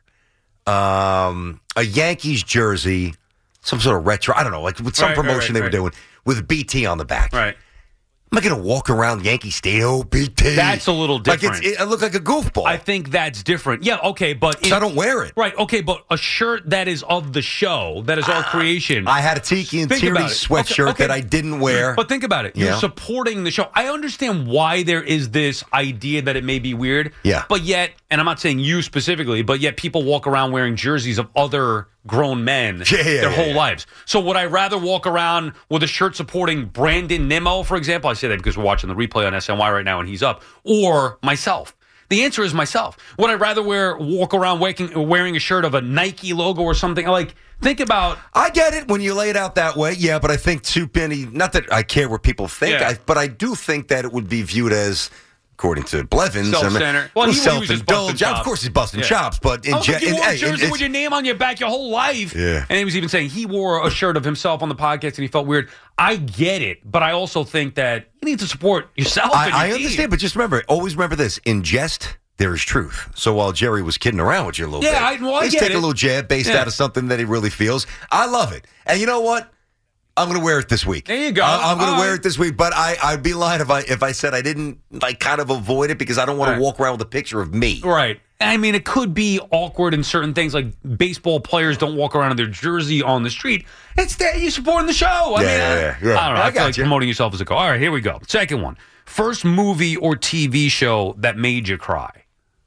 a Yankees jersey, some sort of retro, I don't know, like with some promotion they were doing with BT on the back. Right. Am I going to walk around Yankee Stadium? BT. That's a little different. Like I look like a goofball. I think that's different. Yeah, okay, but... So I don't wear it. Right, okay, but a shirt that is of the show, that is our creation... I had a Tiki and Tierney sweatshirt that I didn't wear. But think about it. You're supporting the show. I understand why there is this idea that it may be weird. Yeah. But yet, and I'm not saying you specifically, but yet people walk around wearing jerseys of other grown men their whole lives. So would I rather walk around with a shirt supporting Brandon Nimmo, for example? I say that because we're watching the replay on SNY right now and he's up. Or myself. The answer is myself. Would I rather walk around wearing a shirt of a Nike logo or something? Like, think about... I get it when you lay it out that way, yeah, but I think too, Penny, not that I care what people think, but I do think that it would be viewed as... According to Blevins, self-centered. Well, he was just busting chops. Of course, he's busting chops, but you wore a jersey with your name on your back your whole life. Yeah. And he was even saying he wore a shirt of himself on the podcast and he felt weird. I get it, but I also think that you need to support yourself. I understand, but just always remember this: in jest, there is truth. So while Jerry was kidding around with you a little bit, I he's taking a little jab based out of something that he really feels. I love it, and you know what? I'm going to wear it this week. There you go. I'm going to wear it this week, but I'd be lying if I said I didn't kind of avoid it because I don't want to walk around with a picture of me. Right. I mean, it could be awkward in certain things, like baseball players don't walk around in their jersey on the street. It's that you're supporting the show. I don't know. I feel like promoting yourself as a coach. All right, here we go. Second one. First movie or TV show that made you cry.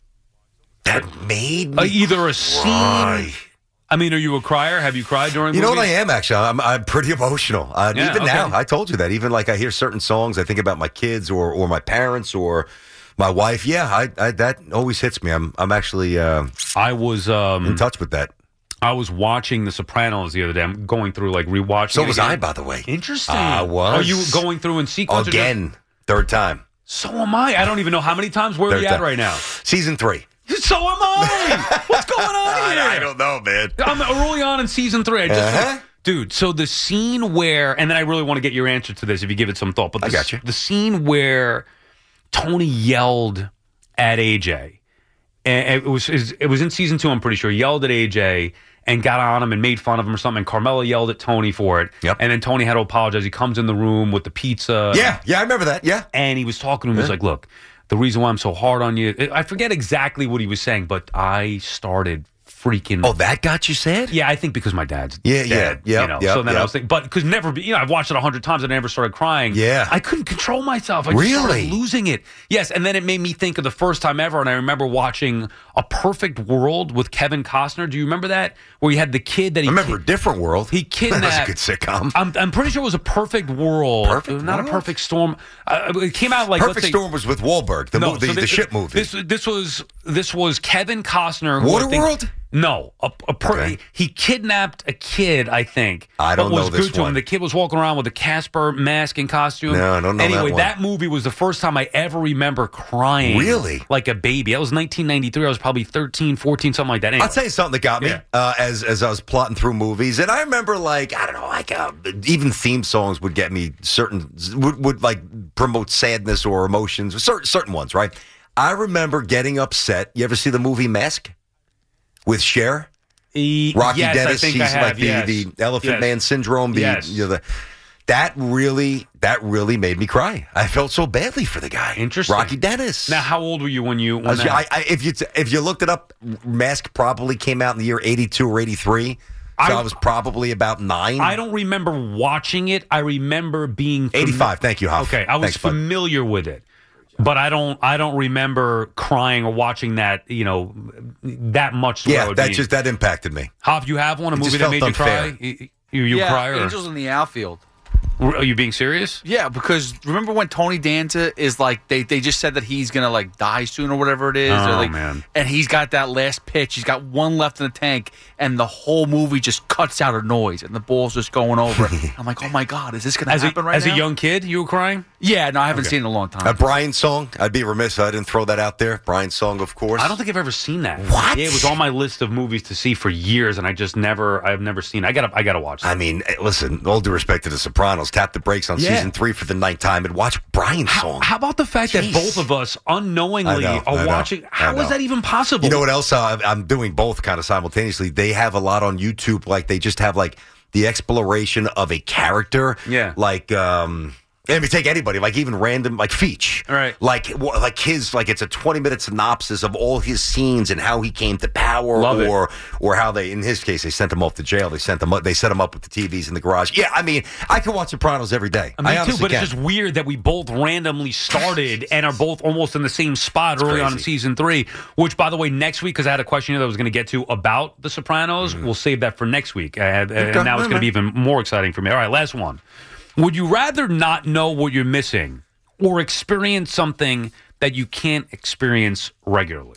That made me either a cry. Scene. I mean, are you a crier? Have you cried during movies? You know what I am, actually? I'm pretty emotional. Now, I told you that. Even like I hear certain songs, I think about my kids or my parents or my wife. Yeah, that always hits me. I'm actually I was in touch with that. I was watching The Sopranos the other day. I'm going through, like, rewatching So was I, by the way. Interesting. I was. Are you going through in sequence? Again, third time. So am I. I don't even know how many times. Where are we at right now? Season 3. So am I. What's going on here? I don't know, man. I'm early on in season 3. Dude, so the scene where, and then I really want to get your answer to this if you give it some thought. But I got you. The scene where Tony yelled at AJ, and it was in season 2, I'm pretty sure, yelled at AJ and got on him and made fun of him or something. And Carmella yelled at Tony for it. Yep. And then Tony had to apologize. He comes in the room with the pizza. Yeah, I remember that. Yeah. And he was talking to him. He was like, look, the reason why I'm so hard on you, I forget exactly what he was saying, but I started freaking. Oh, that got you sad? Yeah, I think because my dad's dead. So then I was thinking, but because I've watched it 100 times and I never started crying. Yeah. I couldn't control myself. I just started losing it. Yes, and then it made me think of the first time ever, and I remember watching A Perfect World with Kevin Costner. Do you remember that? Where he had the kid that he... I remember A Different World. He kidnapped... That's a good sitcom. I'm pretty sure it was A Perfect World. Not A Perfect Storm. It came out like... Perfect Storm was with Wahlberg, the ship movie. This was Kevin Costner. Waterworld? No, he kidnapped a kid, I think. I don't know this one. The kid was walking around with a Casper mask and costume. No, I don't know anyway, that one. movie was the first time I ever remember crying. Really? Like a baby. That was 1993. I was probably 13, 14, something like that. Anyway. I'll tell you something that got me as I was plotting through movies. And I remember, even theme songs would get me would like promote sadness or emotions, certain ones, right? I remember getting upset. You ever see the movie Mask? With Cher? Rocky Dennis, he's like the Elephant Man syndrome. That really made me cry. I felt so badly for the guy. Interesting. Rocky Dennis. Now, how old were you when if you looked it up, Mask probably came out in the year 82 or 83. So I was probably about 9. I don't remember watching it. I remember being 85. Thank you, Huff. Okay, I was familiar with it. But I don't remember crying or watching that, that much. That impacted me. Hoff, you have one, a movie that made you cry? You cry? Or? Angels in the Outfield. Are you being serious? Yeah, because remember when Tony Danza is like, they just said that he's going to like die soon or whatever it is. Oh, man. And he's got that last pitch. He's got one left in the tank, and the whole movie just cuts out a noise, and the ball's just going over. I'm like, oh, my God, is this going to happen right now? As a young kid, you were crying? Yeah, no, I haven't seen it in a long time. A Brian song. I'd be remiss if I didn't throw that out there. Brian song, of course. I don't think I've ever seen that. What? Yeah, it was on my list of movies to see for years, and I've never seen it. I gotta watch that. I mean, listen, all due respect to The Sopranos, tap the brakes on season 3 for the ninth time and watch Brian's song. How about the fact that both of us unknowingly are watching? How is that even possible? You know what else? I'm doing both kind of simultaneously. They have a lot on YouTube. Like, they just have, like, the exploration of a character. Yeah. Like, let me take anybody, like even random, like Feach. Right. Like his, like it's a 20-minute synopsis of all his scenes and how he came to power, or how they, in his case, they sent him off to jail. They set him up with the TVs in the garage. Yeah, I mean, I can watch Sopranos every day. Me too, but it's just weird that we both randomly started and are both almost in the same spot early on in season 3, which, by the way, next week, because I had a question that I was going to get to about The Sopranos, we'll save that for next week. And now it's going to be even more exciting for me. All right, last one. Would you rather not know what you're missing or experience something that you can't experience regularly?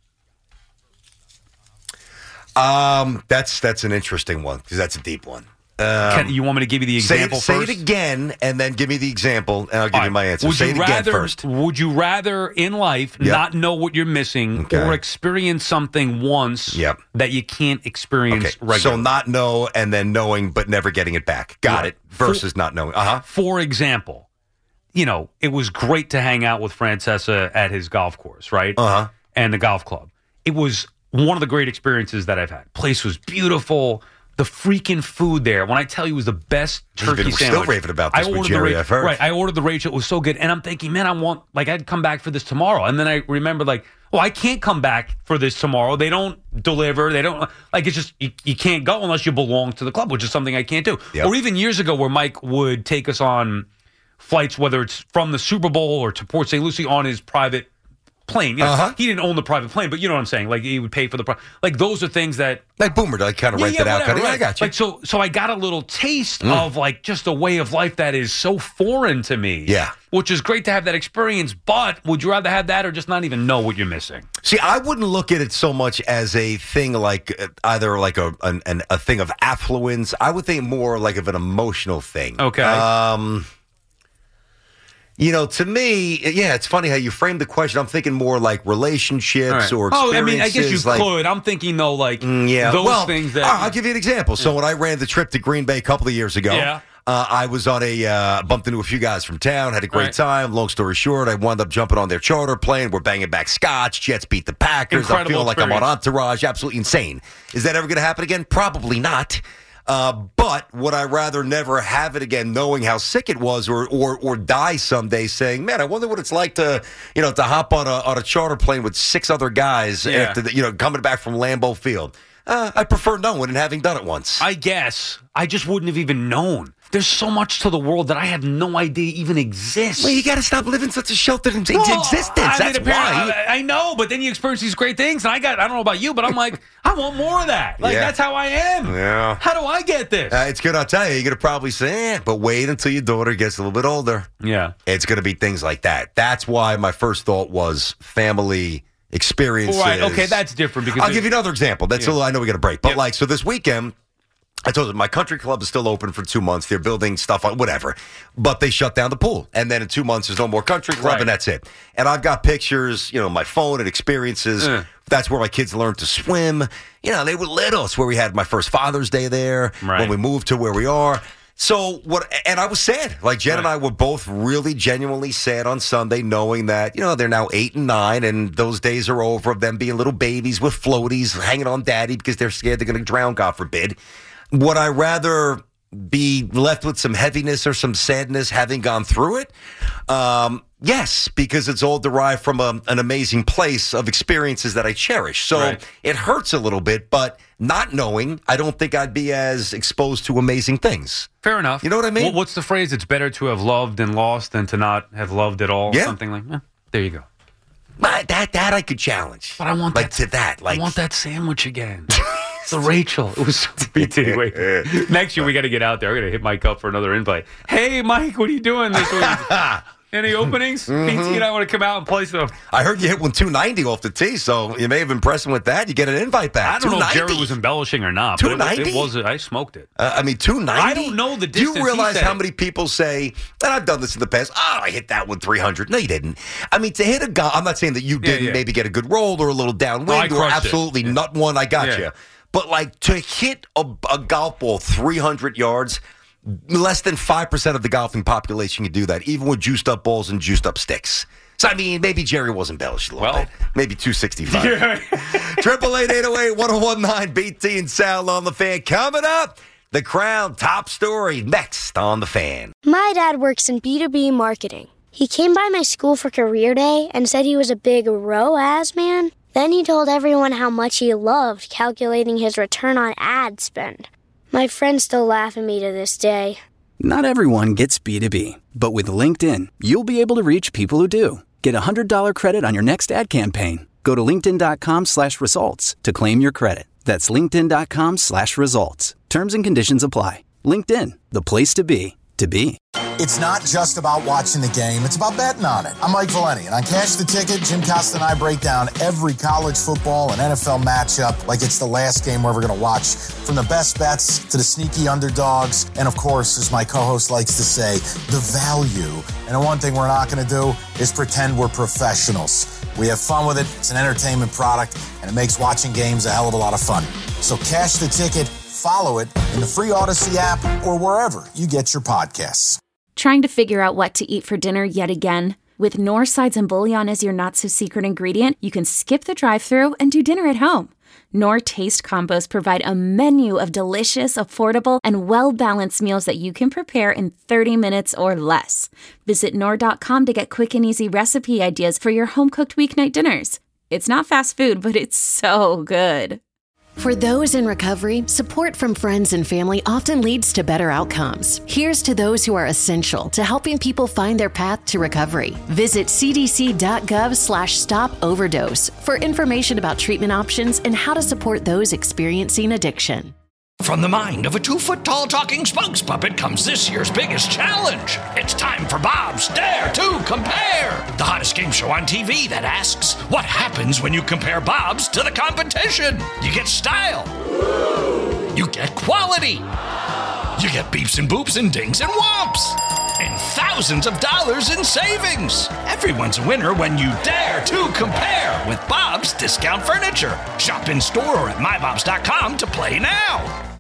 That's an interesting one because that's a deep one. You want me to give you the example first? Say it again, and then give me the example, and I'll give you my answer. Say it again first. Would you rather, in life, not know what you're missing or experience something once that you can't experience regularly? So not know and then knowing but never getting it back. Got it. Versus not knowing. For example, it was great to hang out with Francesa at his golf course, right? And the golf club. It was one of the great experiences that I've had. Place was beautiful. The freaking food there, when I tell you, it was the best turkey sandwich. Still raving about this with Jerry, I've heard. Right, I ordered the Rachel. It was so good. And I'm thinking, man, I'd come back for this tomorrow. And then I remembered, I can't come back for this tomorrow. They don't deliver. They don't, it's just, you can't go unless you belong to the club, which is something I can't do. Yep. Or even years ago where Mike would take us on flights, whether it's from the Super Bowl or to Port St. Lucie on his private plane. He didn't own the private plane, but you know what I'm saying. Like, he would pay for the those are things that Boomer kind of rent it out. Right. I got you. So I got a little taste of just a way of life that is so foreign to me. Yeah, which is great to have that experience. But would you rather have that or just not even know what you're missing? See, I wouldn't look at it so much as a thing like either like a thing of affluence. I would think more like of an emotional thing. Okay. To me, it's funny how you framed the question. I'm thinking more like relationships or experiences. I guess you could. I'm thinking, though, those things that... I'll give you an example. So when I ran the trip to Green Bay a couple of years ago, I was on bumped into a few guys from town, had a great time. Long story short, I wound up jumping on their charter plane. We're banging back scotch. Jets beat the Packers. I'm feeling like I'm on Entourage. Absolutely insane. Is that ever going to happen again? Probably not. But would I rather never have it again, knowing how sick it was, or die someday saying, "Man, I wonder what it's like to hop on a charter plane with 6 other guys after coming back from Lambeau Field." I prefer knowing and having done it once. I guess I just wouldn't have even known. There's so much to the world that I have no idea even exists. Well, you got to stop living such a sheltered existence. That's why. I know, but then you experience these great things, and I don't know about you, but I'm like, I want more of that. That's how I am. Yeah. How do I get this? It's good, I'll tell you. You're going to probably say, but wait until your daughter gets a little bit older. Yeah. It's going to be things like that. That's why my first thought was family experiences. Right, okay, that's different. Because I'll give you another example. That's I know we got a break. But so this weekend, I told you, my country club is still open for 2 months. They're building stuff on whatever. But they shut down the pool. And then in 2 months, there's no more country club, and that's it. And I've got pictures, my phone and experiences. That's where my kids learned to swim. They were little. It's where we had my first Father's Day there when we moved to where we are. So and I was sad. Like Jen and I were both really genuinely sad on Sunday, knowing that, they're now 8 and 9 and those days are over of them being little babies with floaties hanging on daddy because they're scared they're going to drown, God forbid. Would I rather be left with some heaviness or some sadness having gone through it? Yes, because it's all derived from an amazing place of experiences that I cherish. So it hurts a little bit, but not knowing, I don't think I'd be as exposed to amazing things. Fair enough. You know what I mean? Well, what's the phrase? It's better to have loved and lost than to not have loved at all. Yeah. Something like that. There you go. That I could challenge. But I want I want that sandwich again. The Rachel. It was so sweet. Anyway, next year we got to get out there. I'm going to hit Mike up for another invite. Hey, Mike, what are you doing this week? Any openings? PT and I want to come out and play some. I heard you hit one 290 off the tee, so you may have impressed him with that. You get an invite back. I don't know if Jerry was embellishing or not. 290? It was. I smoked it. 290? I don't know the distance. Do you realize how many people say, and I've done this in the past, I hit that one 300. No, you didn't. I mean, to hit a golf, I'm not saying that you didn't maybe get a good roll or a little downwind or absolutely nut one. I got you. But to hit a golf ball 300 yards, less than 5% of the golfing population can do that, even with juiced up balls and juiced up sticks. So, I mean, maybe Jerry was embellished a little bit. Maybe 265. 888-808-1019, BT and Sal on the Fan. Coming up, The Crown top story next on the Fan. My dad works in B2B marketing. He came by my school for career day and said he was a big ROAS man. Then he told everyone how much he loved calculating his return on ad spend. My friends still laugh at me to this day. Not everyone gets B2B, but with LinkedIn, you'll be able to reach people who do. Get a $100 credit on your next ad campaign. Go to linkedin.com/results to claim your credit. That's linkedin.com/results. Terms and conditions apply. LinkedIn, the place to be, to be. It's not just about watching the game, it's about betting on it. I'm Mike Valeni, and on Cash the Ticket, Jim Costa and I break down every college football and NFL matchup like it's the last game we're ever going to watch. From the best bets to the sneaky underdogs, and of course, as my co-host likes to say, the value. And the one thing we're not going to do is pretend we're professionals. We have fun with it, it's an entertainment product, and it makes watching games a hell of a lot of fun. So Cash the Ticket, follow it in the free Odyssey app or wherever you get your podcasts. Trying to figure out what to eat for dinner yet again? With Knorr sides and bouillon as your not-so-secret ingredient, you can skip the drive-thru and do dinner at home. Knorr Taste Combos provide a menu of delicious, affordable, and well-balanced meals that you can prepare in 30 minutes or less. Visit Knorr.com to get quick and easy recipe ideas for your home-cooked weeknight dinners. It's not fast food, but it's so good. For those in recovery, support from friends and family often leads to better outcomes. Here's to those who are essential to helping people find their path to recovery. Visit cdc.gov/stop-overdose for information about treatment options and how to support those experiencing addiction. From the mind of a 2-foot-tall talking spokes puppet comes this year's biggest challenge. It's time for Bob's Dare to Compare, the hottest game show on TV that asks, what happens when you compare Bob's to the competition? You get style. You get quality. You get beeps and boops and dings and whomps. And thousands of dollars in savings. Everyone's a winner when you dare to compare with Bob's Discount Furniture. Shop in store or at mybobs.com to play now.